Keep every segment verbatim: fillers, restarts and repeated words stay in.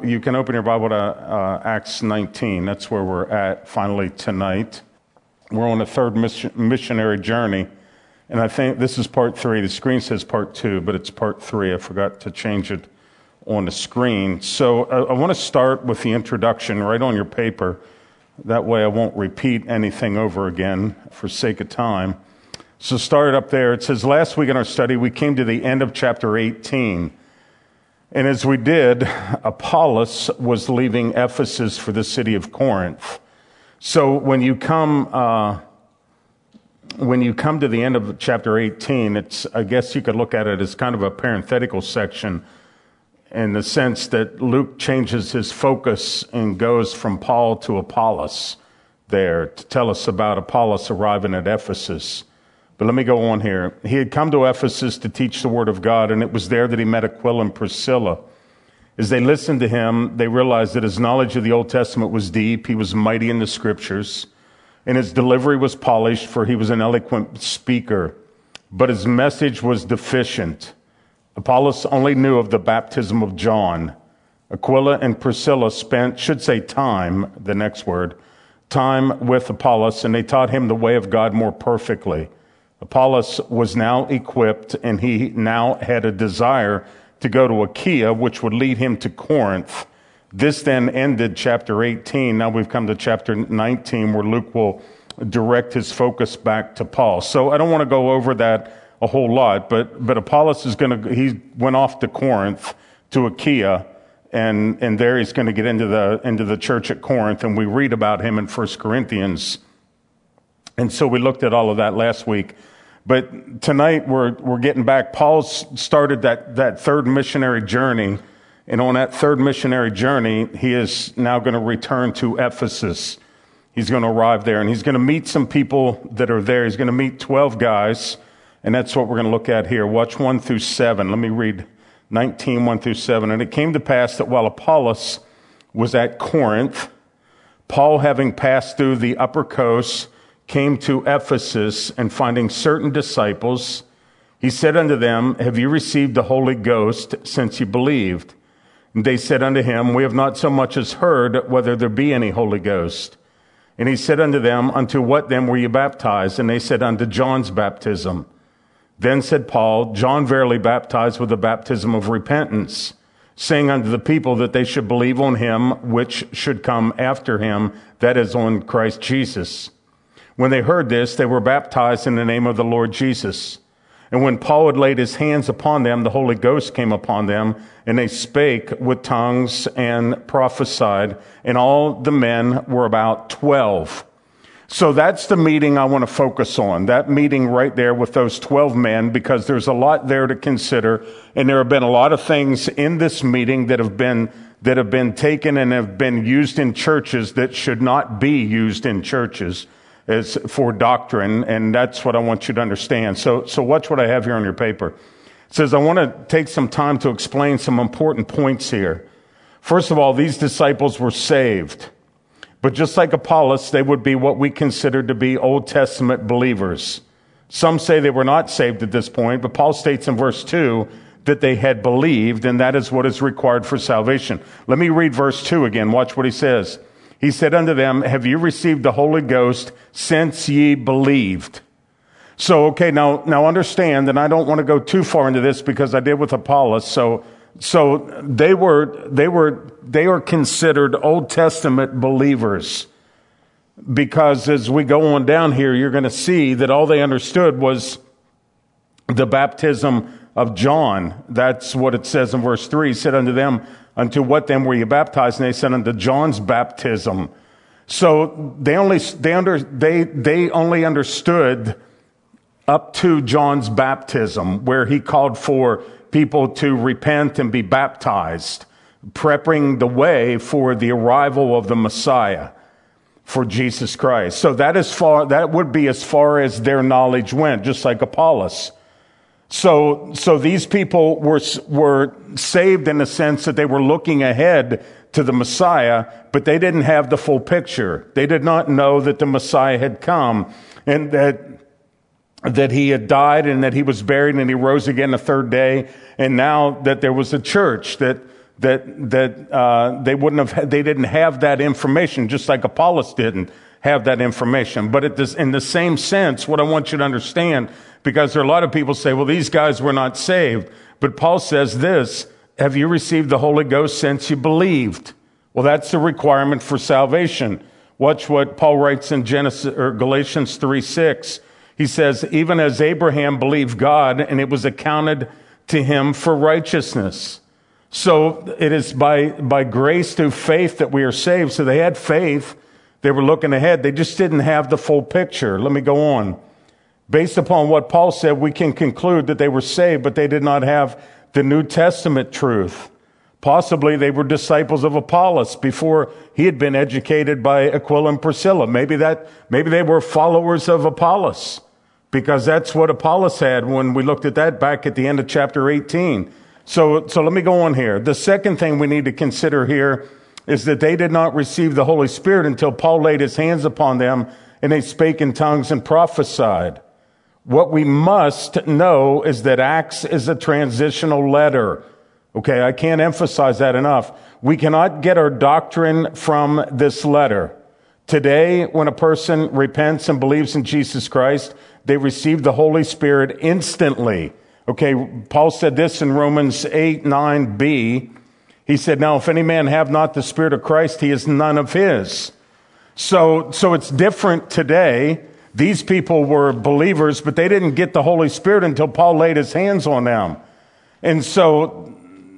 you can open your Bible to uh, Acts nineteen. That's where we're at finally tonight. We're on a third mission, missionary journey, and I think this is part three. The screen says part two, but it's part three. I forgot to change it on the screen. So uh, I want to start with the introduction right on your paper. That way I won't repeat anything over again for sake of time. So start up there. It says, last week in our study, we came to the end of chapter eighteen. And as we did, Apollos was leaving Ephesus for the city of Corinth. So when you come, uh, when you come to the end of chapter eighteen, it's, I guess you could look at it as kind of a parenthetical section in the sense that Luke changes his focus and goes from Paul to Apollos there to tell us about Apollos arriving at Ephesus. But let me go on here. He had come to Ephesus to teach the word of God, and it was there that he met Aquila and Priscilla. As they listened to him, they realized that his knowledge of the Old Testament was deep. He was mighty in the scriptures, and his delivery was polished, for he was an eloquent speaker. But his message was deficient. Apollos only knew of the baptism of John. Aquila and Priscilla spent, should say time, the next word, time with Apollos, and they taught him the way of God more perfectly. Apollos was now equipped, and he now had a desire to go to Achaia, which would lead him to Corinth. This then ended chapter eighteen. Now we've come to chapter nineteen, where Luke will direct his focus back to Paul. So I don't want to go over that a whole lot, but but Apollos is going to, he went off to Corinth, to Achaia, and and there he's going to get into the into the church at Corinth, and we read about him in First Corinthians. And so we looked at all of that last week. But tonight we're we're getting back. Paul started that, that third missionary journey. And on that third missionary journey, he is now going to return to Ephesus. He's going to arrive there, and he's going to meet some people that are there. He's going to meet twelve guys, and that's what we're going to look at here. Watch one through seven. Let me read nineteen, one through seven. And it came to pass that while Apollos was at Corinth, Paul, having passed through the upper coast, came to Ephesus, and finding certain disciples, he said unto them, have you received the Holy Ghost since you believed? And they said unto him, we have not so much as heard whether there be any Holy Ghost. And he said unto them, unto what then were you baptized? And they said, unto John's baptism. Then said Paul, John verily baptized with the baptism of repentance, saying unto the people that they should believe on him which should come after him, that is, on Christ Jesus. When they heard this, they were baptized in the name of the Lord Jesus. And when Paul had laid his hands upon them, the Holy Ghost came upon them, and they spake with tongues and prophesied, and all the men were about twelve. So that's the meeting I want to focus on, that meeting right there with those twelve men, because there's a lot there to consider, and there have been a lot of things in this meeting that have been that have been taken and have been used in churches that should not be used in churches as for doctrine, and that's what I want you to understand. So, so watch what I have here on your paper. It says, I want to take some time to explain some important points here. First of all, these disciples were saved. But just like Apollos, they would be what we consider to be Old Testament believers. Some say they were not saved at this point, but Paul states in verse two that they had believed, and that is what is required for salvation. Let me read verse two again. Watch what he says. He said unto them, have you received the Holy Ghost since ye believed? So, okay, now, now understand, and I don't want to go too far into this because I did with Apollos. So, so they were, they were, they are considered Old Testament believers, because as we go on down here, you're going to see that all they understood was the baptism of John. That's what it says in verse three. He said unto them, unto what then were you baptized? And they said, unto John's baptism. So they only, they under, they, they only understood up to John's baptism, where he called for people to repent and be baptized, preparing the way for the arrival of the Messiah, for Jesus Christ. So that is far, that would be as far as their knowledge went, just like Apollos. So, so these people were, were saved in the sense that they were looking ahead to the Messiah, but they didn't have the full picture. They did not know that the Messiah had come, and that, that he had died, and that he was buried, and he rose again the third day. And now that there was a church that, that that uh, they wouldn't have, they didn't have that information, just like Apollos didn't have that information. But it does, in the same sense, what I want you to understand, because there are a lot of people say, well, these guys were not saved. But Paul says this, have you received the Holy Ghost since you believed? Well, that's the requirement for salvation. Watch what Paul writes in Genesis or Galatians three six. He says, even as Abraham believed God, and it was accounted to him for righteousness. So it is by, by grace through faith that we are saved. So they had faith. They were looking ahead. They just didn't have the full picture. Let me go on. Based upon what Paul said, we can conclude that they were saved, but they did not have the New Testament truth. Possibly they were disciples of Apollos before he had been educated by Aquila and Priscilla. Maybe that, maybe they were followers of Apollos, because that's what Apollos had when we looked at that back at the end of chapter eighteen. So, so let me go on here. The second thing we need to consider here is that they did not receive the Holy Spirit until Paul laid his hands upon them and they spake in tongues and prophesied. What we must know is that Acts is a transitional letter. Okay, I can't emphasize that enough. We cannot get our doctrine from this letter. Today, when a person repents and believes in Jesus Christ, they receive the Holy Spirit instantly. Okay, Paul said this in Romans eight nine b. He said, now if any man have not the Spirit of Christ, he is none of his. So, so it's different today. These people were believers, but they didn't get the Holy Spirit until Paul laid his hands on them. And so,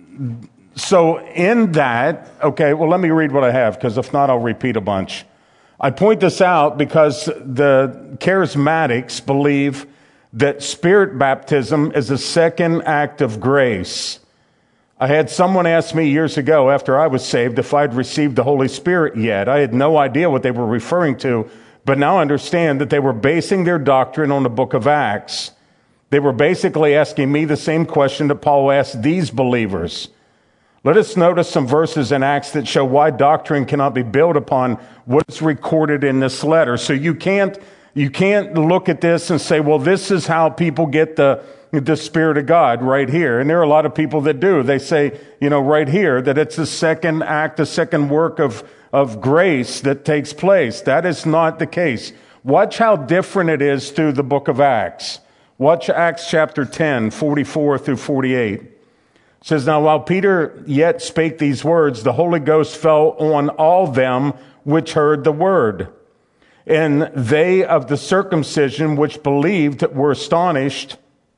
so in that, okay, well, let me read what I have, because if not, I'll repeat a bunch. I point this out because the charismatics believe that Spirit baptism is a second act of grace. I had someone ask me years ago after I was saved if I'd received the Holy Spirit yet. I had no idea what they were referring to, but now I understand that they were basing their doctrine on the book of Acts. They were basically asking me the same question that Paul asked these believers. Let us notice some verses in Acts that show why doctrine cannot be built upon what's recorded in this letter. So you can't, you can't look at this and say, well, this is how people get the, the Spirit of God right here. And there are a lot of people that do. They say, you know, right here that it's the second act, the second work of, of grace that takes place. That is not the case. Watch how different it is through the book of Acts. Watch Acts chapter ten, forty-four through forty-eight. It says, now while Peter yet spake these words, the Holy Ghost fell on all them which heard the word. And they of the circumcision which believed were astonished,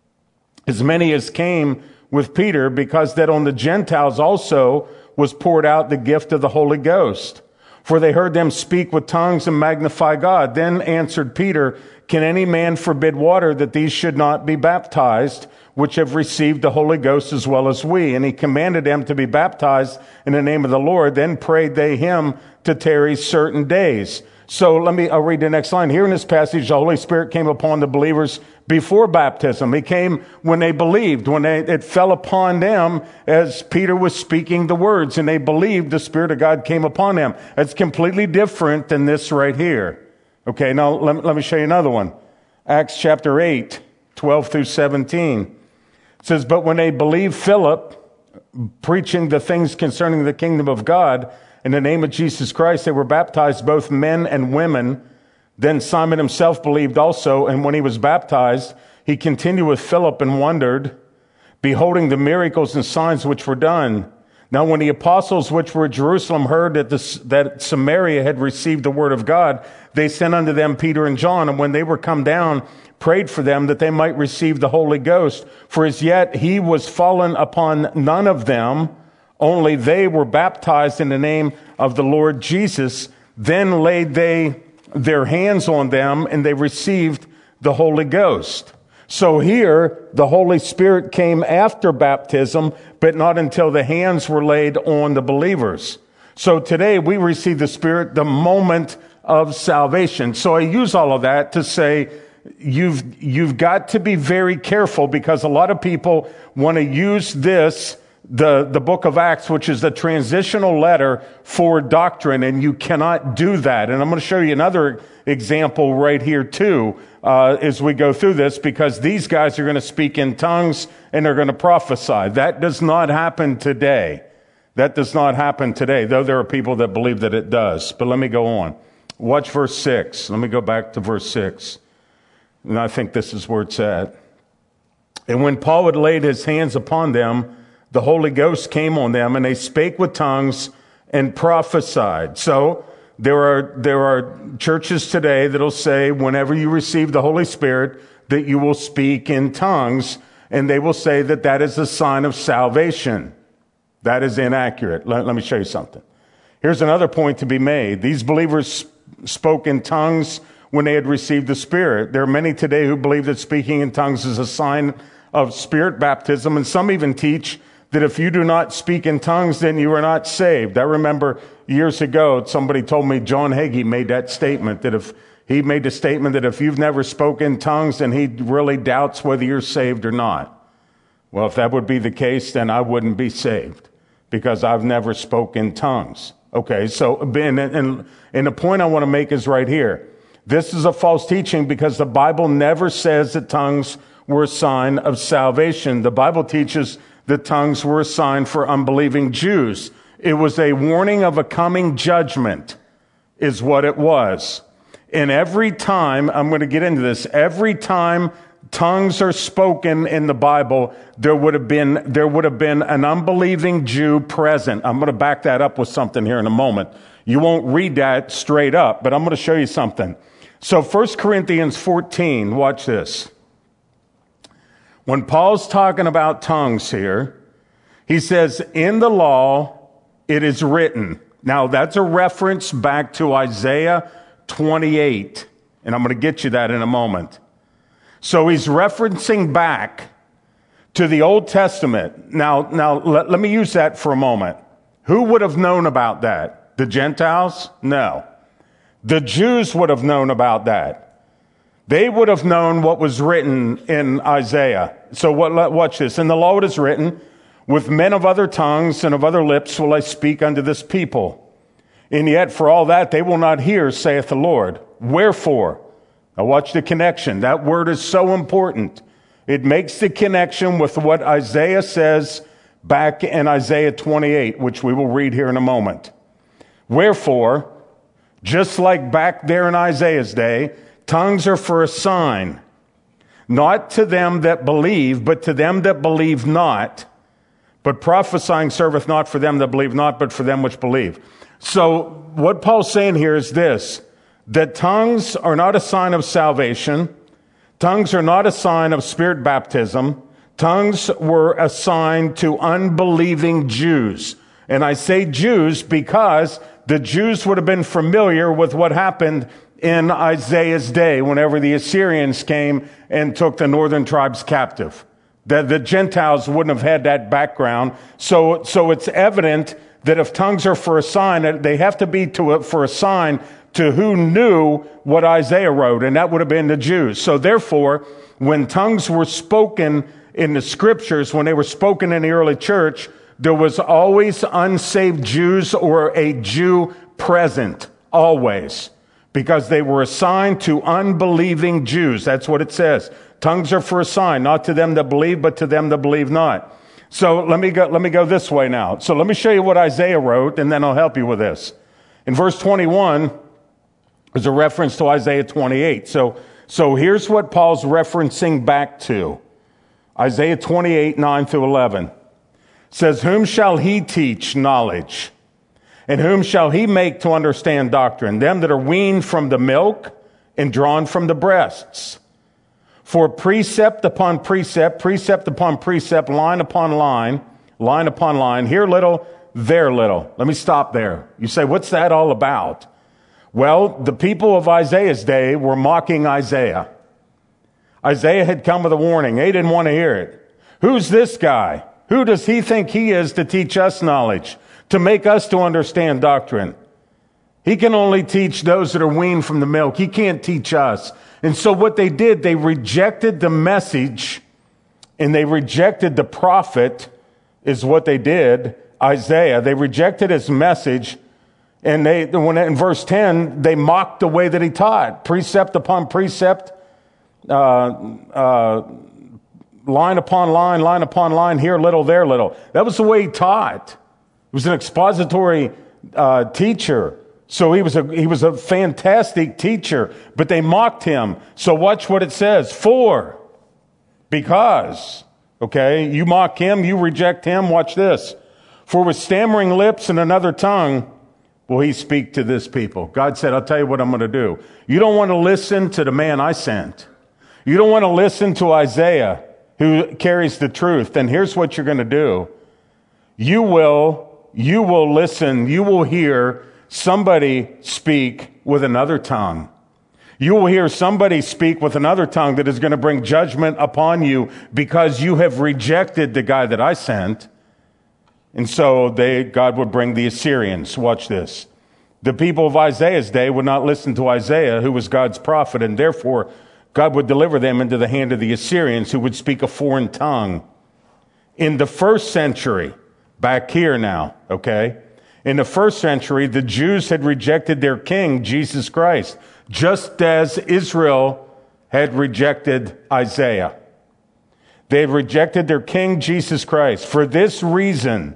as many as came with Peter, because that on the Gentiles also was poured out the gift of the Holy Ghost. For they heard them speak with tongues and magnify God. Then answered Peter, can any man forbid water that these should not be baptized, which have received the Holy Ghost as well as we? And he commanded them to be baptized in the name of the Lord. Then prayed they him to tarry certain days. So let me, I'll read the next line. Here in this passage, the Holy Spirit came upon the believers before baptism. He came when they believed, when they, it fell upon them as Peter was speaking the words, and they believed the Spirit of God came upon them. It's completely different than this right here. Okay, now let, let me show you another one. Acts chapter eight, twelve through seventeen. It says, but when they believed Philip, preaching the things concerning the kingdom of God, in the name of Jesus Christ, they were baptized, both men and women. Then Simon himself believed also, and when he was baptized, he continued with Philip and wondered, beholding the miracles and signs which were done. Now when the apostles which were at Jerusalem heard that, this, that Samaria had received the word of God, they sent unto them Peter and John, and when they were come down, prayed for them that they might receive the Holy Ghost. For as yet he was fallen upon none of them, only they were baptized in the name of the Lord Jesus. Then laid they their hands on them, and they received the Holy Ghost. So here, the Holy Spirit came after baptism, but not until the hands were laid on the believers. So today, we receive the Spirit the moment of salvation. So I use all of that to say, you've, you've got to be very careful, because a lot of people want to use this The, the book of Acts, which is the transitional letter for doctrine, and you cannot do that. And I'm going to show you another example right here too, uh, as we go through this, because these guys are going to speak in tongues and they're going to prophesy. That does not happen today. That does not happen today, though there are people that believe that it does. But let me go on. Watch verse six. Let me go back to verse six. And I think this is where it's at. And when Paul had laid his hands upon them, the Holy Ghost came on them, and they spake with tongues and prophesied. So there are there are churches today that'll say whenever you receive the Holy Spirit that you will speak in tongues, and they will say that that is a sign of salvation. That is inaccurate. Let, let me show you something. Here's another point to be made. These believers spoke in tongues when they had received the Spirit. There are many today who believe that speaking in tongues is a sign of Spirit baptism, and some even teach that if you do not speak in tongues, then you are not saved. I remember years ago, somebody told me John Hagee made that statement, that if he made the statement that if you've never spoken in tongues, then he really doubts whether you're saved or not. Well, if that would be the case, then I wouldn't be saved because I've never spoken in tongues. Okay, so and, and, and the point I want to make is right here. This is a false teaching because the Bible never says that tongues were a sign of salvation. The Bible teaches that tongues were a sign for unbelieving Jews. It was a warning of a coming judgment, is what it was. And every time, I'm going to get into this, every time tongues are spoken in the Bible, there would have been, there would have been an unbelieving Jew present. I'm going to back that up with something here in a moment. You won't read that straight up, but I'm going to show you something. So First Corinthians fourteen, watch this. When Paul's talking about tongues here, he says, in the law, it is written. Now, that's a reference back to Isaiah twenty-eight, and I'm going to get you that in a moment. So he's referencing back to the Old Testament. Now, now let, let me use that for a moment. Who would have known about that? The Gentiles? No. The Jews would have known about that. They would have known what was written in Isaiah. So what, watch this. In the law it is written, with men of other tongues and of other lips will I speak unto this people. And yet for all that they will not hear, saith the Lord. Wherefore? Now watch the connection. That word is so important. It makes the connection with what Isaiah says back in Isaiah twenty-eight, which we will read here in a moment. Wherefore, just like back there in Isaiah's day, tongues are for a sign, not to them that believe, but to them that believe not. But prophesying serveth not for them that believe not, but for them which believe. So what Paul's saying here is this, that tongues are not a sign of salvation. Tongues are not a sign of Spirit baptism. Tongues were a sign to unbelieving Jews. And I say Jews because the Jews would have been familiar with what happened in Isaiah's day whenever the Assyrians came and took the northern tribes captive. The, the Gentiles wouldn't have had that background. So, so it's evident that if tongues are for a sign, they have to be to a, for a sign to who knew what Isaiah wrote, and that would have been the Jews. So therefore, when tongues were spoken in the scriptures, when they were spoken in the early church, there was always unsaved Jews or a Jew present, always, because they were assigned to unbelieving Jews. That's what it says. Tongues are for a sign, not to them that believe, but to them that believe not. So let me go, let me go this way now. So let me show you what Isaiah wrote, and then I'll help you with this. In verse twenty-one, there's a reference to Isaiah twenty-eight. So, so here's what Paul's referencing back to. Isaiah twenty-eight, nine through eleven. Says, whom shall he teach knowledge? And whom shall he make to understand doctrine? Them that are weaned from the milk and drawn from the breasts. For precept upon precept, precept upon precept, line upon line, line upon line, here little, there little. Let me stop there. You say, what's that all about? Well, the people of Isaiah's day were mocking Isaiah. Isaiah had come with a warning. They didn't want to hear it. Who's this guy? Who does he think he is to teach us knowledge, to make us to understand doctrine? He can only teach those that are weaned from the milk. He can't teach us. And so what they did, they rejected the message and they rejected the prophet, is what they did, Isaiah. They rejected his message, and they, when in verse ten, they mocked the way that he taught, precept upon precept, uh, uh, line upon line, line upon line, here little, there little. That was the way he taught. was an expository uh, teacher. So he was a he was a fantastic teacher, but they mocked him. So watch what it says. For, because, okay, you mock him, you reject him, watch this. For with stammering lips and another tongue will he speak to this people. God said, I'll tell you what I'm going to do. You don't want to listen to the man I sent. You don't want to listen to Isaiah, who carries the truth. Then here's what you're going to do. You will, you will listen, you will hear somebody speak with another tongue. You will hear somebody speak with another tongue that is going to bring judgment upon you because you have rejected the guy that I sent. And so they, God would bring the Assyrians. Watch this. The people of Isaiah's day would not listen to Isaiah, who was God's prophet, and therefore God would deliver them into the hand of the Assyrians, who would speak a foreign tongue. In the first century, back here now, okay? In the first century, the Jews had rejected their king, Jesus Christ, just as Israel had rejected Isaiah. They had rejected their king, Jesus Christ. For this reason,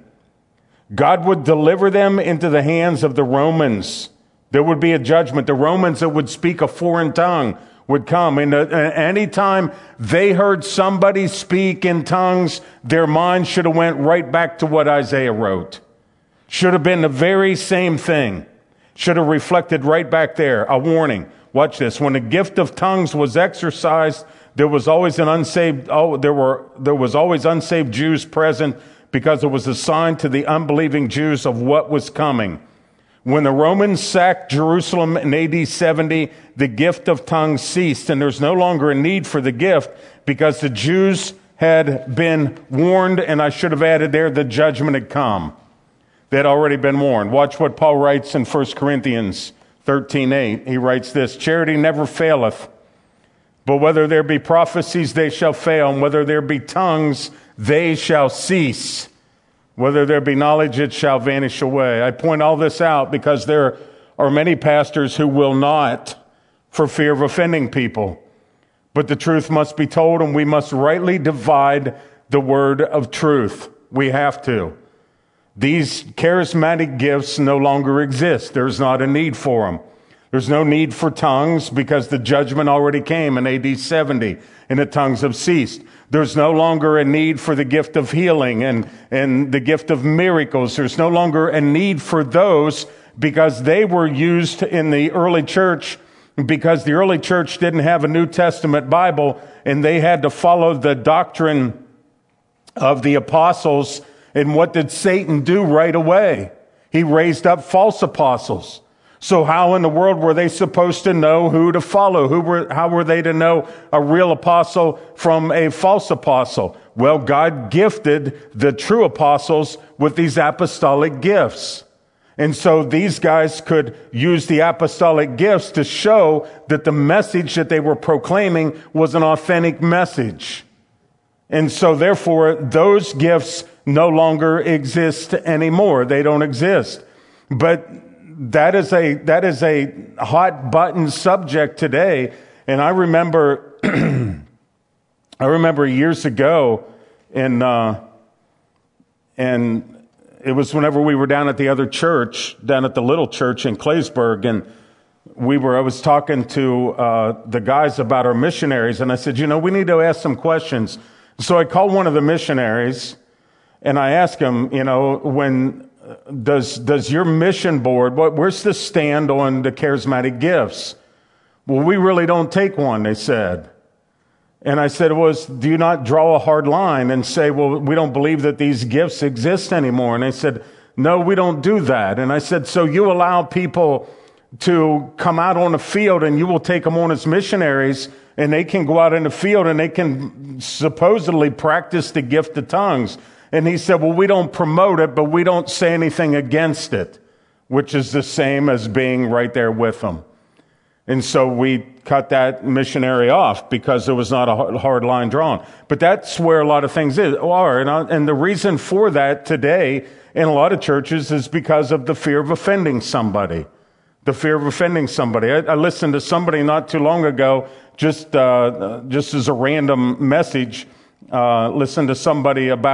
God would deliver them into the hands of the Romans. There would be a judgment. The Romans that would speak a foreign tongue would come. And any time they heard somebody speak in tongues, their mind should have went right back to what Isaiah wrote. Should have been the very same thing. Should have reflected right back there. A warning. Watch this. When the gift of tongues was exercised, there was always an unsaved, oh, there were, there was always unsaved Jews present because it was a sign to the unbelieving Jews of what was coming. When the Romans sacked Jerusalem in A D seventy, the gift of tongues ceased, and there's no longer a need for the gift because the Jews had been warned, and I should have added there, the judgment had come. They had already been warned. Watch what Paul writes in First Corinthians thirteen eight. He writes this, charity never faileth, but whether there be prophecies, they shall fail, and whether there be tongues, they shall cease. Whether there be knowledge, it shall vanish away. I point all this out because there are many pastors who will not, for fear of offending people. But the truth must be told, and we must rightly divide the word of truth. We have to. These charismatic gifts no longer exist. There's not a need for them. There's no need for tongues because the judgment already came in A D seventy and the tongues have ceased. There's no longer a need for the gift of healing and, and the gift of miracles. There's no longer a need for those because they were used in the early church because the early church didn't have a New Testament Bible and they had to follow the doctrine of the apostles. And what did Satan do right away? He raised up false apostles. So how in the world were they supposed to know who to follow? Who were, how were they to know a real apostle from a false apostle? Well, God gifted the true apostles with these apostolic gifts. And so these guys could use the apostolic gifts to show that the message that they were proclaiming was an authentic message. And so therefore, those gifts no longer exist anymore. They don't exist. But that is a, that is a hot button subject today. And I remember, I remember years ago in, uh, and it was whenever we were down at the other church, down at the little church in Claysburg, and we were, I was talking to, uh, the guys about our missionaries, and I said, you know, we need to ask some questions. So I called one of the missionaries and I asked him, you know, when, Does does your mission board, what, where's the stand on the charismatic gifts? Well, we really don't take one, they said. And I said, well, do you not draw a hard line and say, well, we don't believe that these gifts exist anymore? And they said, no, we don't do that. And I said, so you allow people to come out on the field and you will take them on as missionaries and they can go out in the field and they can supposedly practice the gift of tongues. And he said, well, we don't promote it, but we don't say anything against it, which is the same as being right there with them. And so we cut that missionary off because there was not a hard line drawn. But that's where a lot of things are. And, I, and the reason for that today in a lot of churches is because of the fear of offending somebody. The fear of offending somebody. I, I listened to somebody not too long ago, just uh, just as a random message, uh, listened to somebody about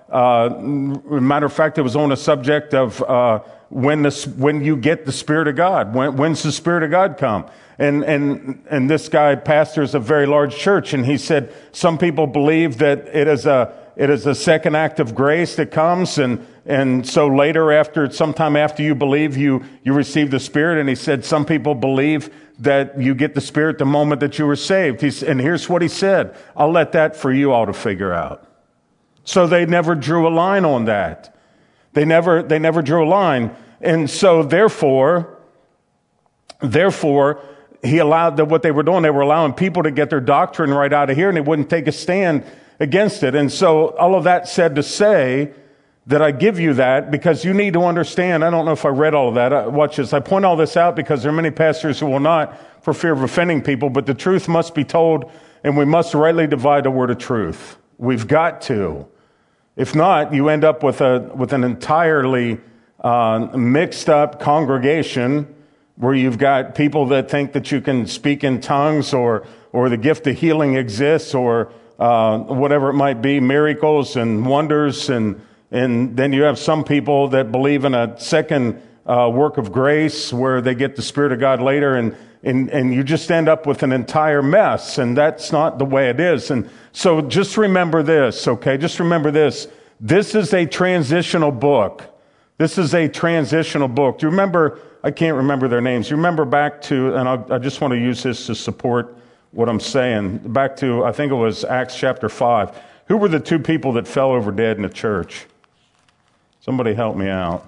uh, matter of fact, it was on a subject of uh, when the, when you get the Spirit of God. When, when's the Spirit of God come? And, and, and this guy pastors a very large church, and he said some people believe that it is a, it is a second act of grace that comes, and, and so later after, sometime after you believe, you, you receive the Spirit. And he said some people believe that you get the Spirit the moment that you were saved. He's, and here's what he said: I'll let that for you all to figure out. So they never drew a line on that. They never, they never drew a line. And so therefore, therefore, he allowed that what they were doing, they were allowing people to get their doctrine right out of here, and they wouldn't take a stand against it. And so all of that said to say that I give you that because you need to understand. I don't know if I read all of that. Uh, watch this. I point all this out because there are many pastors who will not, for fear of offending people, but the truth must be told, and we must rightly divide the word of truth. We've got to. If not, you end up with a with an entirely uh, mixed up congregation where you've got people that think that you can speak in tongues, or or the gift of healing exists, or uh, whatever it might be, miracles and wonders, and and then you have some people that believe in a second uh, work of grace where they get the Spirit of God later, and and and you just end up with an entire mess, and that's not the way it is. And so just remember this, okay? Just remember this. This is a transitional book. This is a transitional book. Do you remember? I can't remember their names. You remember back to, and I, I just want to use this to support what I'm saying, back to, I think it was Acts chapter five. Who were the two people that fell over dead in the church? Somebody help me out.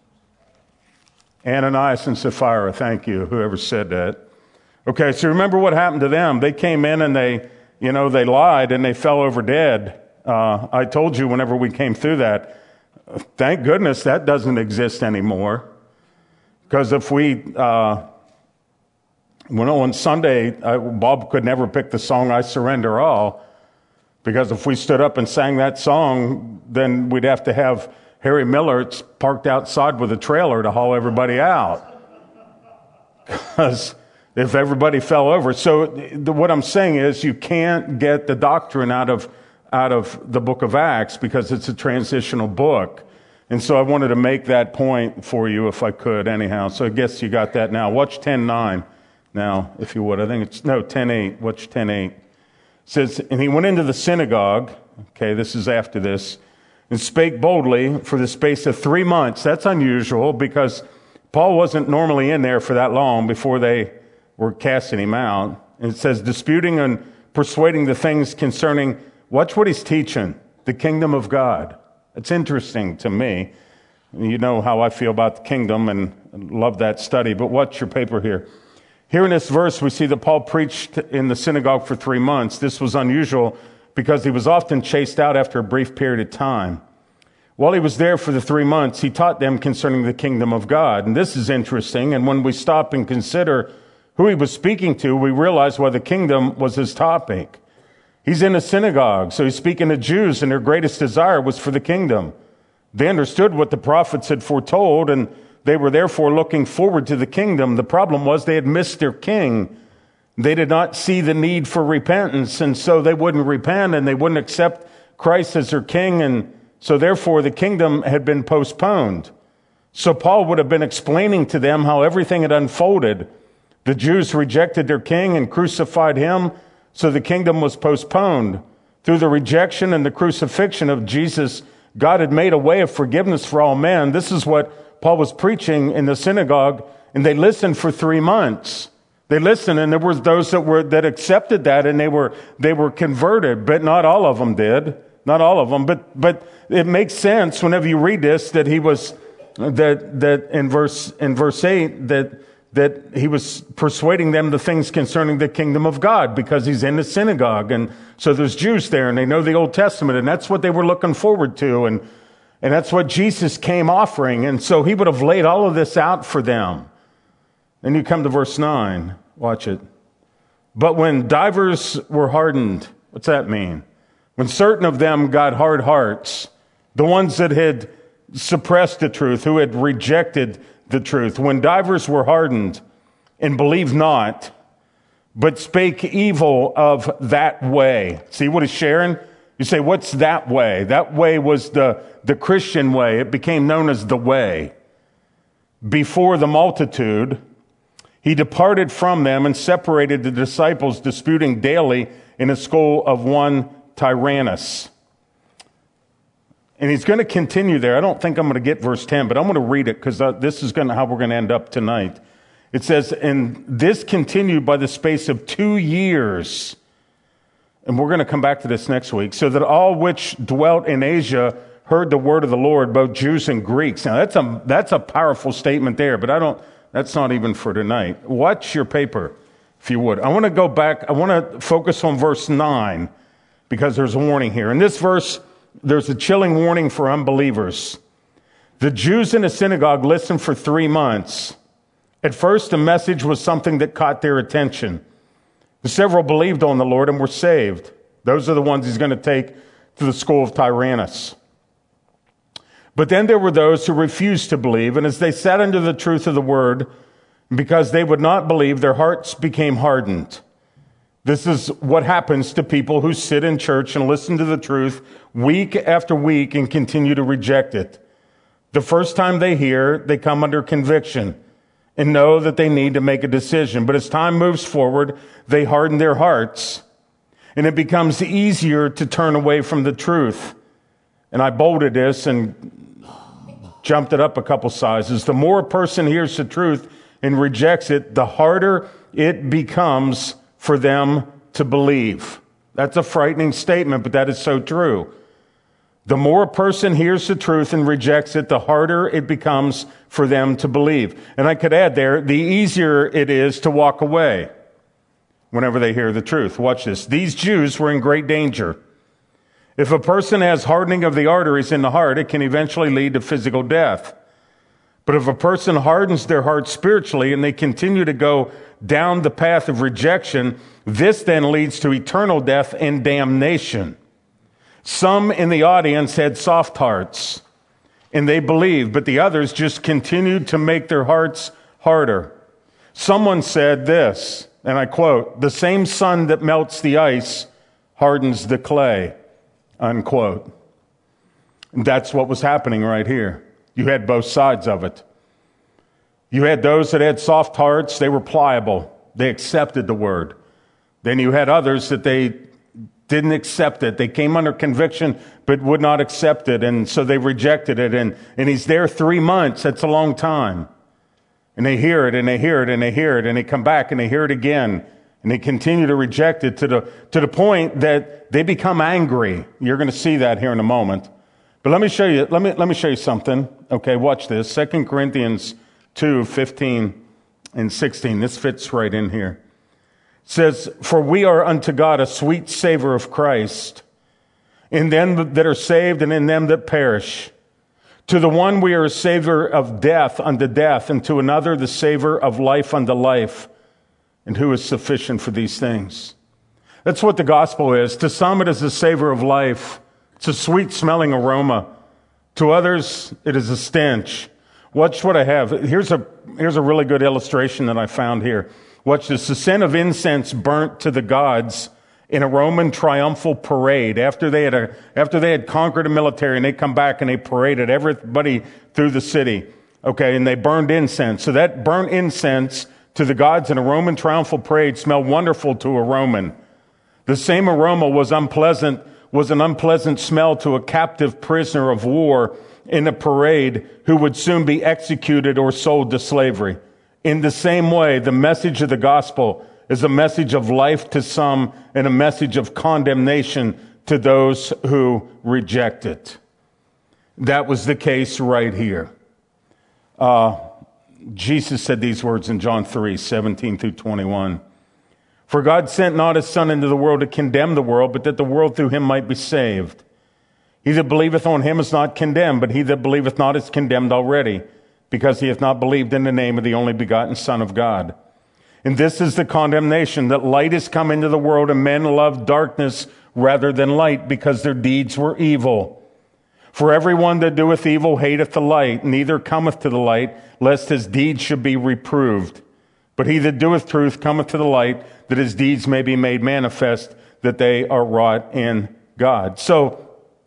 Ananias and Sapphira, thank you, whoever said that. Okay, so remember what happened to them. They came in and they, you know, they lied and they fell over dead. Uh, I told you whenever we came through that, thank goodness that doesn't exist anymore. Because if we, uh, well, on Sunday, I, Bob could never pick the song, I Surrender All, because if we stood up and sang that song, then we'd have to have Harry Miller parked outside with a trailer to haul everybody out. Because if everybody fell over. So the, what I'm saying is you can't get the doctrine out of, out of the book of Acts because it's a transitional book. And so I wanted to make that point for you if I could anyhow. So I guess you got that now. Watch ten nine now, if you would. I think it's, no, ten eight. Watch ten eight. It says, and he went into the synagogue, okay, this is after this, and spake boldly for the space of three months. That's unusual because Paul wasn't normally in there for that long before they were casting him out. And it says, disputing and persuading the things concerning, watch what he's teaching, the kingdom of God. It's interesting to me. You know how I feel about the kingdom and love that study, but watch your paper here. Here in this verse, we see that Paul preached in the synagogue for three months. This was unusual because he was often chased out after a brief period of time. While he was there for the three months, he taught them concerning the kingdom of God. And this is interesting. And when we stop and consider who he was speaking to, we realize why the kingdom was his topic. He's in a synagogue, so he's speaking to Jews, and their greatest desire was for the kingdom. They understood what the prophets had foretold, and they were therefore looking forward to the kingdom. The problem was they had missed their king. They did not see the need for repentance, and so they wouldn't repent, and they wouldn't accept Christ as their king, and so therefore the kingdom had been postponed. So Paul would have been explaining to them how everything had unfolded. The Jews rejected their king and crucified him, so the kingdom was postponed. Through the rejection and the crucifixion of Jesus, God had made a way of forgiveness for all men. This is what Paul was preaching in the synagogue, and they listened for three months. They listened, and there were those that were that accepted that, and they were they were converted, but not all of them did. Not all of them, but but it makes sense whenever you read this that he was that that in verse in verse eight that. that he was persuading them the things concerning the kingdom of God because he's in the synagogue. And so there's Jews there and they know the Old Testament and that's what they were looking forward to. And, and that's what Jesus came offering. And so he would have laid all of this out for them. Then you come to verse nine. Watch it. But when divers were hardened, what's that mean? When certain of them got hard hearts, the ones that had suppressed the truth, who had rejected the truth, when divers were hardened and believed not, but spake evil of that way. See what he's sharing? You say, what's that way? That way was the, the Christian way. It became known as the way. Before the multitude, he departed from them and separated the disciples, disputing daily in a school of one Tyrannus. And he's going to continue there. I don't think I'm going to get verse ten, but I'm going to read it because this is going to how we're going to end up tonight. It says, and this continued by the space of two years. And we're going to come back to this next week. So that all which dwelt in Asia heard the word of the Lord, both Jews and Greeks. Now that's a, that's a powerful statement there, but I don't, that's not even for tonight. Watch your paper, if you would. I want to go back. I want to focus on verse nine because there's a warning here. In this verse, there's a chilling warning for unbelievers. The Jews in the synagogue listened for three months. At first, the message was something that caught their attention. Several believed on the Lord and were saved. Those are the ones he's going to take to the school of Tyrannus. But then there were those who refused to believe, and as they sat under the truth of the word, because they would not believe, their hearts became hardened. This is what happens to people who sit in church and listen to the truth week after week and continue to reject it. The first time they hear, they come under conviction and know that they need to make a decision. But as time moves forward, they harden their hearts, and it becomes easier to turn away from the truth. And I bolded this and jumped it up a couple sizes. The more a person hears the truth and rejects it, the harder it becomes for them to believe. That's a frightening statement, but that is so true. The more a person hears the truth and rejects it, the harder it becomes for them to believe. And I could add there, the easier it is to walk away whenever they hear the truth. Watch this. These Jews were in great danger. If a person has hardening of the arteries in the heart, it can eventually lead to physical death. But if a person hardens their heart spiritually and they continue to go down the path of rejection, this then leads to eternal death and damnation. Some in the audience had soft hearts and they believed, but the others just continued to make their hearts harder. Someone said this, and I quote, "The same sun that melts the ice hardens the clay," unquote. And that's what was happening right here. You had both sides of it. You had those that had soft hearts. They were pliable. They accepted the word. Then you had others that they didn't accept it. They came under conviction, but would not accept it. And so they rejected it. And, and he's there three months. That's a long time. And they hear it and they hear it and they hear it and they come back and they hear it again. And they continue to reject it to the, to the point that they become angry. You're going to see that here in a moment. But let me show you, let me, let me show you something. Okay, watch this. Second Corinthians two, fifteen and sixteen. This fits right in here. It says, "For we are unto God a sweet savor of Christ in them that are saved and in them that perish. To the one we are a savor of death unto death, and to another the savor of life unto life. And who is sufficient for these things?" That's what the gospel is. To some it is a savor of life. It's a sweet smelling aroma. To others it is a stench. Watch what I have. Here's a, here's a really good illustration that I found here. Watch this. The scent of incense burnt to the gods in a Roman triumphal parade. After they had, a, after they had conquered a military, and they come back and they paraded everybody through the city. Okay, and they burned incense. So that burnt incense to the gods in a Roman triumphal parade smelled wonderful to a Roman. The same aroma was unpleasant, was an unpleasant smell to a captive prisoner of war in a parade who would soon be executed or sold to slavery. In the same way, the message of the gospel is a message of life to some and a message of condemnation to those who reject it. That was the case right here. Uh, Jesus said these words in John three, seventeen through twenty-one. "For God sent not his Son into the world to condemn the world, but that the world through him might be saved. He that believeth on him is not condemned, but he that believeth not is condemned already, because he hath not believed in the name of the only begotten Son of God. And this is the condemnation, that light is come into the world, and men love darkness rather than light, because their deeds were evil. For everyone that doeth evil hateth the light, neither cometh to the light, lest his deeds should be reproved. But he that doeth truth cometh to the light, that his deeds may be made manifest, that they are wrought in God. So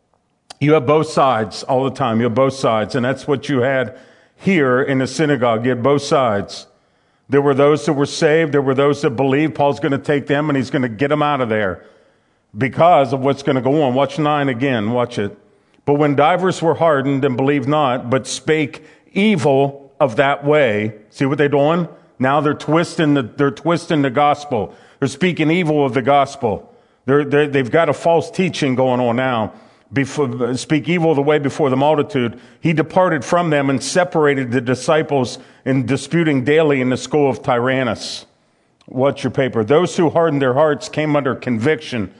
you have both sides all the time. You have both sides. And that's what you had here in the synagogue. You had both sides. There were those that were saved. There were those that believed. Paul's going to take them and he's going to get them out of there because of what's going to go on. Watch nine again. Watch it. But when divers were hardened and believed not, but spake evil of that way. See what they're doing? Now they're twisting the, they're twisting the gospel. They're speaking evil of the gospel. They're, they're, they've got a false teaching going on now. Before, speak evil of the way before the multitude. He departed from them and separated the disciples in disputing daily in the school of Tyrannus. What's your paper? Those who hardened their hearts came under conviction.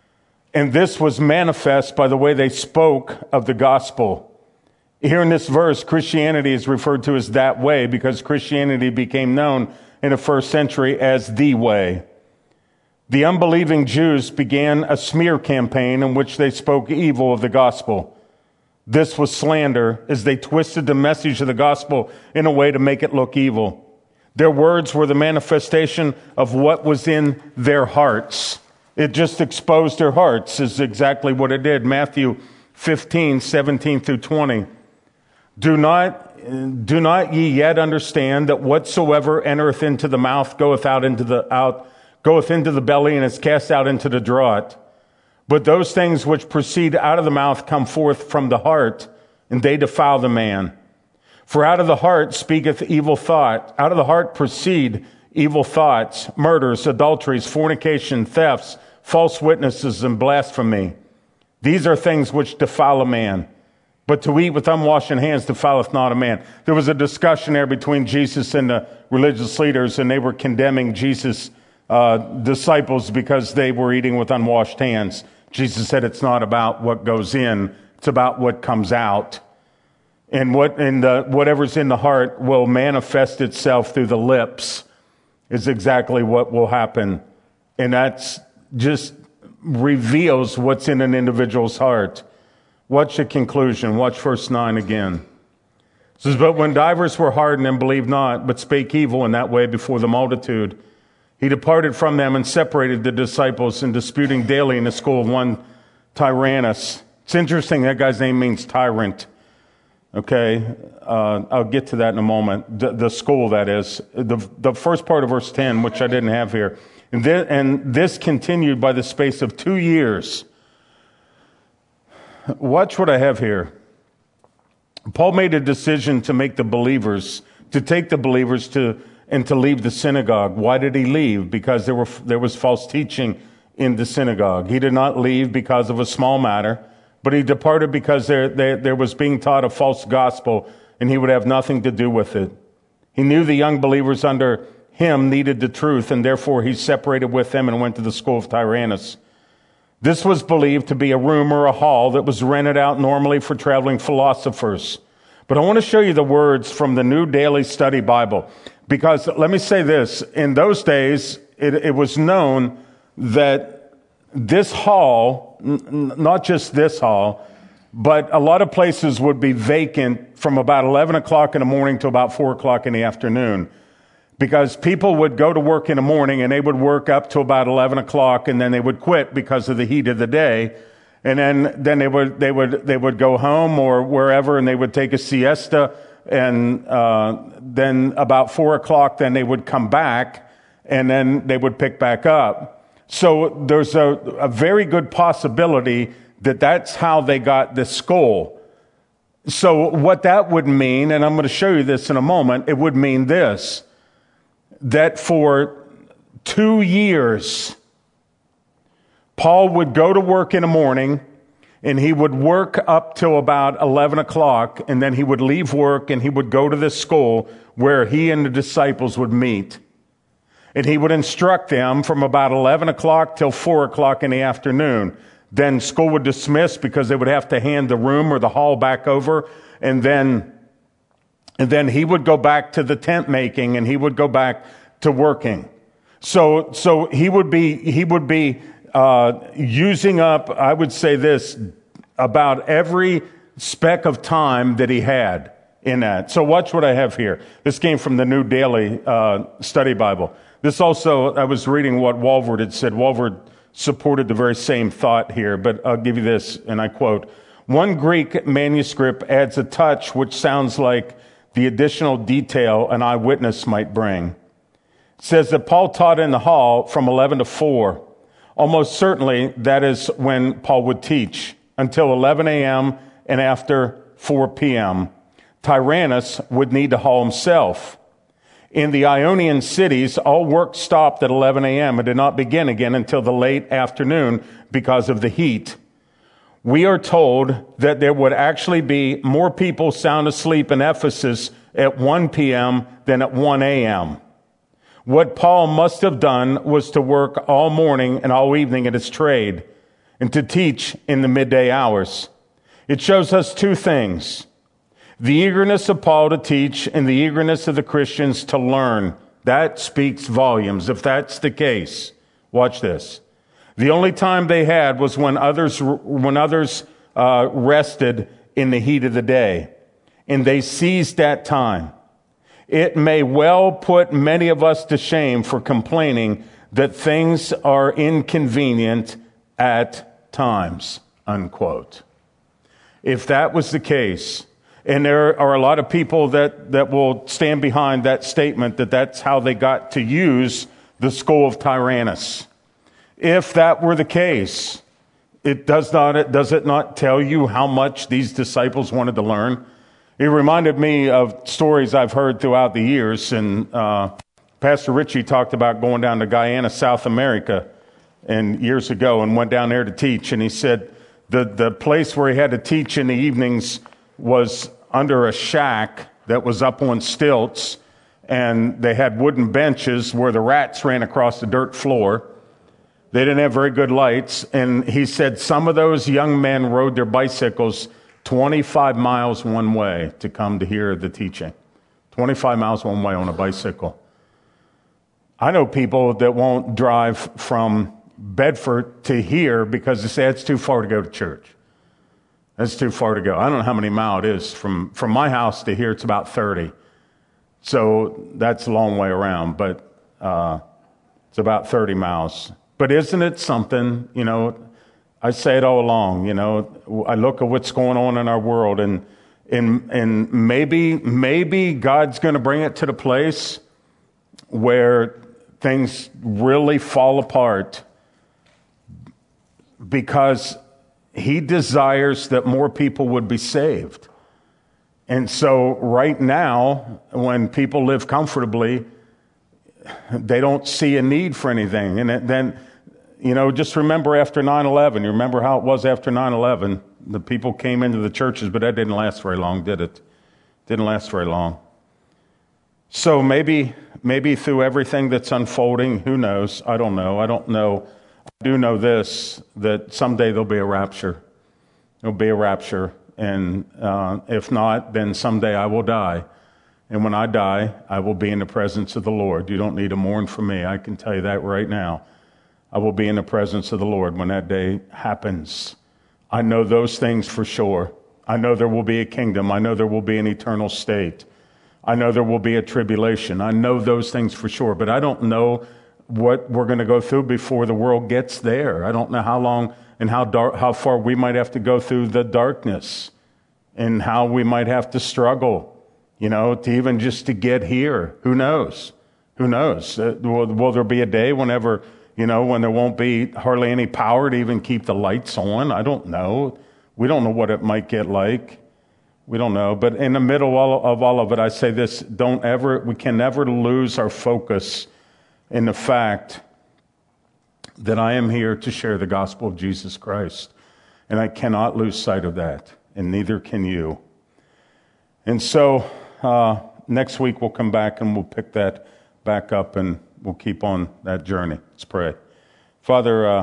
And this was manifest by the way they spoke of the gospel. Here in this verse, Christianity is referred to as that way because Christianity became known in the first century as the way. The unbelieving Jews began a smear campaign in which they spoke evil of the gospel. This was slander as they twisted the message of the gospel in a way to make it look evil. Their words were the manifestation of what was in their hearts. It just exposed their hearts is exactly what it did. Matthew fifteen, seventeen through twenty. Do not, do not ye yet understand that whatsoever entereth into the mouth goeth out into the out goeth into the belly and is cast out into the draught. But those things which proceed out of the mouth come forth from the heart, and they defile the man. For out of the heart speaketh evil thought. Out of the heart proceed evil thoughts, murders, adulteries, fornication, thefts, false witnesses, and blasphemy. These are things which defile a man. But to eat with unwashed hands defileth not a man. There was a discussion there between Jesus and the religious leaders, and they were condemning Jesus' uh, disciples because they were eating with unwashed hands. Jesus said it's not about what goes in, it's about what comes out. And what in the whatever's in the heart will manifest itself through the lips is exactly what will happen. And that's just reveals what's in an individual's heart. Watch the conclusion. Watch verse nine again. It says, but when divers were hardened and believed not, but spake evil in that way before the multitude, he departed from them and separated the disciples in disputing daily in the school of one Tyrannus. It's interesting, that guy's name means tyrant. Okay, uh, I'll get to that in a moment. The, the school, that is. The, the first part of verse ten, which I didn't have here. And, then, and this continued by the space of two years. Watch what I have here. Paul made a decision to make the believers, to take the believers to and to leave the synagogue. Why did he leave? Because there were there was false teaching in the synagogue. He did not leave because of a small matter, but he departed because there, there, there was being taught a false gospel, and he would have nothing to do with it. He knew the young believers under him needed the truth, and therefore he separated with them and went to the school of Tyrannus. This was believed to be a room or a hall that was rented out normally for traveling philosophers. But I want to show you the words from the New Daily Study Bible. Because let me say this, in those days, it, it was known that this hall, n- not just this hall, but a lot of places would be vacant from about eleven o'clock in the morning to about four o'clock in the afternoon. Because people would go to work in the morning and they would work up to about eleven o'clock and then they would quit because of the heat of the day. And then, then they would, they would, they would go home or wherever and they would take a siesta. And, uh, then about four o'clock, then they would come back and then they would pick back up. So there's a, a very good possibility that that's how they got this school. So what that would mean, and I'm going to show you this in a moment, it would mean this, that for two years, Paul would go to work in the morning and he would work up till about eleven o'clock, and then he would leave work and he would go to this school where he and the disciples would meet. And he would instruct them from about eleven o'clock till four o'clock in the afternoon. Then school would dismiss because they would have to hand the room or the hall back over. And then, and then he would go back to the tent making and he would go back to working. So, so he would be, he would be, uh, using up, I would say this, about every speck of time that he had in that. So watch what I have here. This came from the New Daily, uh, Study Bible. This also, I was reading what Walvoord had said. Walvoord supported the very same thought here, but I'll give you this, and I quote, "One Greek manuscript adds a touch which sounds like the additional detail an eyewitness might bring. It says that Paul taught in the hall from eleven to four. Almost certainly that is when Paul would teach, until eleven a.m. and after four p.m. Tyrannus would need to hall himself. In the Ionian cities, all work stopped at eleven a.m. and did not begin again until the late afternoon because of the heat. We are told that there would actually be more people sound asleep in Ephesus at one p.m. than at one a.m. What Paul must have done was to work all morning and all evening at his trade and to teach in the midday hours. It shows us two things: the eagerness of Paul to teach and the eagerness of the Christians to learn. That speaks volumes. If that's the case, watch this. The only time they had was when others when others uh, rested in the heat of the day, and they seized that time. It may well put many of us to shame for complaining that things are inconvenient at times, unquote. If that was the case, and there are a lot of people that, that will stand behind that statement that that's how they got to use the skull of Tyrannus. If that were the case, it does not, it, does it not tell you how much these disciples wanted to learn? It reminded me of stories I've heard throughout the years, and uh, Pastor Richie talked about going down to Guyana, South America, and years ago, and went down there to teach. And he said the the place where he had to teach in the evenings was under a shack that was up on stilts, and they had wooden benches where the rats ran across the dirt floor. They didn't have very good lights, and he said some of those young men rode their bicycles twenty-five miles one way to come to hear the teaching. twenty-five miles one way on a bicycle. I know people that won't drive from Bedford to here because they say it's too far to go to church. That's too far to go. I don't know how many miles it is. From, from my house to here, it's about thirty. So that's a long way around, but uh, it's about thirty miles. But isn't it something, you know, I say it all along, you know, I look at what's going on in our world, and and and maybe maybe God's going to bring it to the place where things really fall apart because he desires that more people would be saved. And so right now, when people live comfortably, they don't see a need for anything. And then, you know, just remember after nine eleven, you remember how it was after nine eleven, the people came into the churches, but that didn't last very long, did it? Didn't last very long. So maybe, maybe through everything that's unfolding, who knows? I don't know. I don't know. I do know this, that someday there'll be a rapture. There'll be a rapture. And uh, if not, then someday I will die. And when I die, I will be in the presence of the Lord. You don't need to mourn for me. I can tell you that right now. I will be in the presence of the Lord when that day happens. I know those things for sure. I know there will be a kingdom. I know there will be an eternal state. I know there will be a tribulation. I know those things for sure. But I don't know what we're going to go through before the world gets there. I don't know how long and how dark, how far we might have to go through the darkness, and how we might have to struggle, you know, to even just to get here. Who knows? Who knows? Uh, will, will there be a day whenever, you know, when there won't be hardly any power to even keep the lights on? I don't know. We don't know what it might get like. We don't know. But in the middle of all of it, I say this: don't ever, we can never lose our focus in the fact that I am here to share the gospel of Jesus Christ. And I cannot lose sight of that, and neither can you. And so uh, next week we'll come back and we'll pick that back up, and we'll keep on that journey. Let's pray. Father, uh,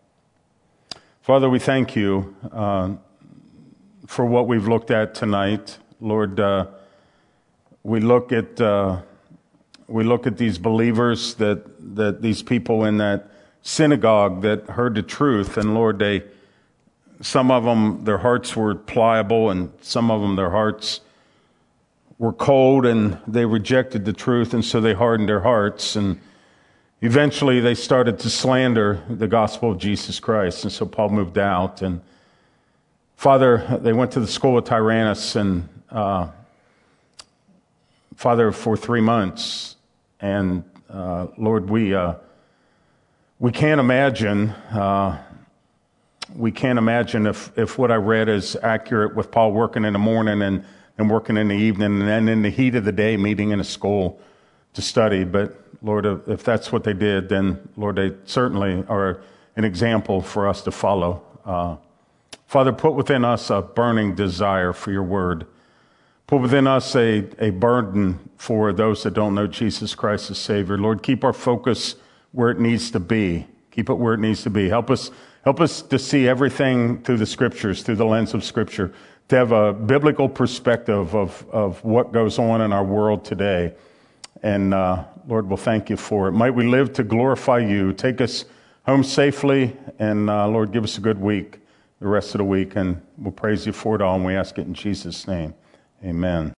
Father, we thank you uh, for what we've looked at tonight. Lord, uh, we look at uh, we look at these believers, that that these people in that synagogue that heard the truth, and Lord, they some of them, their hearts were pliable, and some of them, their hearts were cold, and they rejected the truth, and so they hardened their hearts. And Eventually, they started to slander the gospel of Jesus Christ, and so Paul moved out. And Father, they went to the school of Tyrannus, and uh, Father, for three months, and uh, Lord, we uh, we can't imagine uh, we can't imagine if if what I read is accurate, with Paul working in the morning and and working in the evening, and then in the heat of the day, meeting in a school to study. But Lord, if that's what they did, then Lord, they certainly are an example for us to follow. Uh, Father, put within us a burning desire for your word. Put within us a, a burden for those that don't know Jesus Christ as Savior. Lord, keep our focus where it needs to be. Keep it where it needs to be. Help us, help us to see everything through the Scriptures, through the lens of Scripture, to have a biblical perspective of, of what goes on in our world today. And uh, Lord, we'll thank you for it. Might we live to glorify you. Take us home safely, and uh, Lord, give us a good week, the rest of the week, and we'll praise you for it all, and we ask it in Jesus' name. Amen.